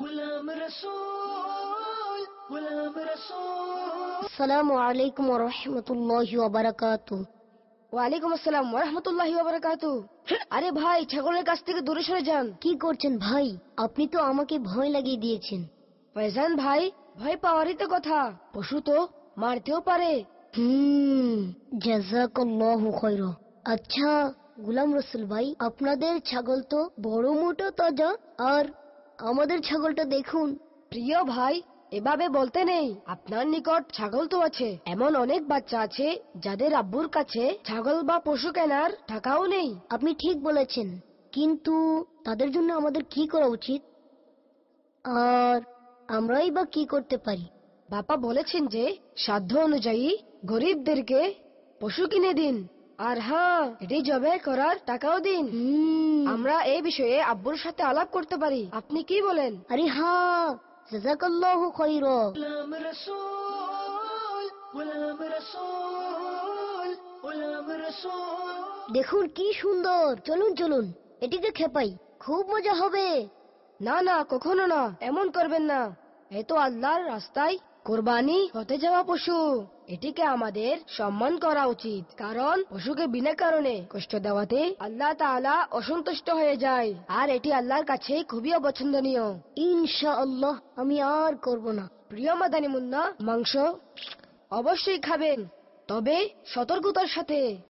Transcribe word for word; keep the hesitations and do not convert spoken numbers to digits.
আসসালামু আলাইকুম ওয়া রাহমাতুল্লাহি ওয়া বারাকাতুহু। ওয়ালাইকুম আসসালাম ওয়া রাহমাতুল্লাহি ওয়া বারাকাতুহু। আরে ভাই, ছাগলের কাছ থেকে দূরে সরে যান। কি করছেন ভাই? আপনি তো আমাকে ভয় লাগিয়ে দিয়েছেন। ফয়জান ভাই, ভয় পাওয়ারই তো কথা। পশু তো মারতেও পারে। হুম, জাযাকাল্লাহু খায়রা। আচ্ছা গোলাম রসুল ভাই, আপনাদের ছাগল তো বড় মোটা তাজা, আর আমাদের ছাগলটা দেখুন। প্রিয় ভাই, এভাবে বলতে নেই। আপনার নিকট ছাগল তো আছে, এমন অনেক বাচ্চা আছে যাদের আব্বুর কাছে ছাগল বা পশু কেনার টাকাও নেই। আপনি ঠিক বলেছেন, কিন্তু তাদের জন্য আমাদের কি করা উচিত, আর আমরাই বা কি করতে পারি? বাবা বলেছেন যে সাধ্য অনুযায়ী গরিবদেরকে পশু কিনে দিন, আর হ্যাঁ, এটি জবে করার টাকাও দিন। হুম, আমরা এই বিষয়ে আব্বুর সাথে আলাপ করতে পারি। আপনি কি বলেন? আরে হ্যাঁ, জাযাকাল্লাহু খায়রা। দেখুন কি সুন্দর, চলুন চলুন এটিকে খেপাই, খুব মজা হবে। না না, কখনো না, এমন করবেন না। এ তো আল্লাহর রাস্তায় কোরবানি হতে যাওয়া পশু। এটিকে আমাদের সম্মান করা উচিত, কারণ পশুকে বিনা কারণে কষ্ট দেওয়াতে আল্লাহ তাআলা অসন্তুষ্ট হয়ে যায়, আর এটি আল্লাহর কাছে খুবই অপছন্দনীয়। ইনশাআল্লাহ আমি আর করব না। প্রিয় মাদানী মুন্না, মাংস অবশ্যই খাবেন, তবে সতর্কতার সাথে।